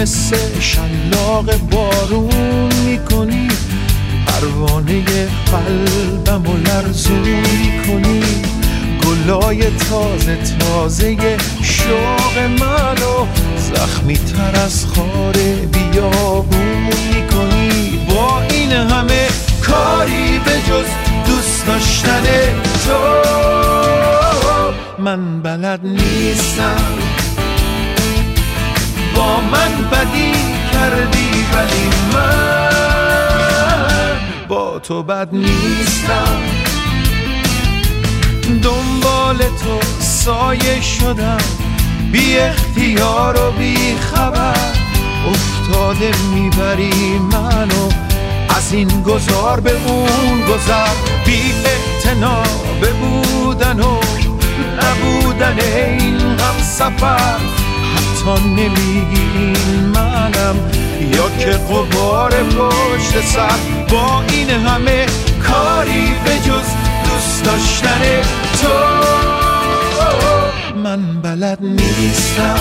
مثل شلاق بارون میکنی، پروانه قلبمو لرزون میکنی، گلای تازه تازه شوق منو زخمی تر از خار بیابون میکنی. با این همه کاری به جز دوست داشتن تو من بلد نیستم. با من بدی کردی ولی من با تو بد نیستم. دنبال تو سایه شدم، بی اختیار و بی خبر افتاده میبری منو از این گذار به اون گذر. بی اعتنا به بودن و نبودن این هم سفر، حتی نمیگی این منم یا که غبار پشت سر. با این همه کاری به جز دوست داشتن تو من بلد نیستم.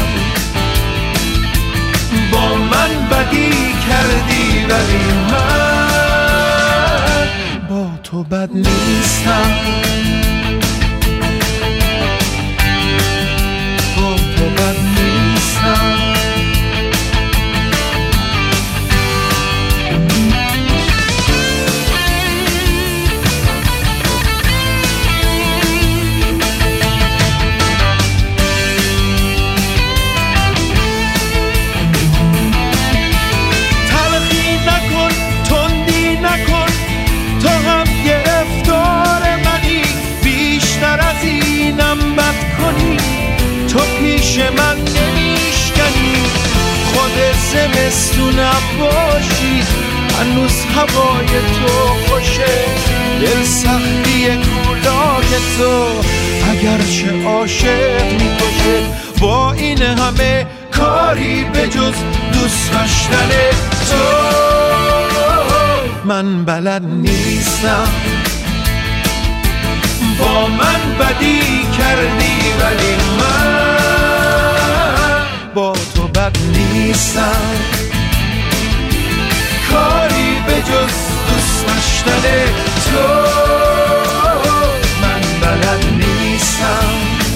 با من بدی کردی ولی من با تو بد نیستم. با تو بد نیستم. تو پیش من نمیشکنی، خود زمستون نباشی، هنوز هوای تو خوشه، دل سختی کولاک تو اگرچه عاشق میکشه. با این همه کاری به جز دوست داشتن تو من بلد نیستم. با من بدی کردی ولی من با تو بد نیستم. کاری به جز دوست داشتن تو من بلد نیستم.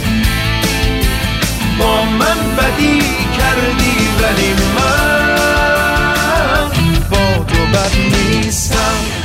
با من بدی کردی ولی من با تو بد نیستم.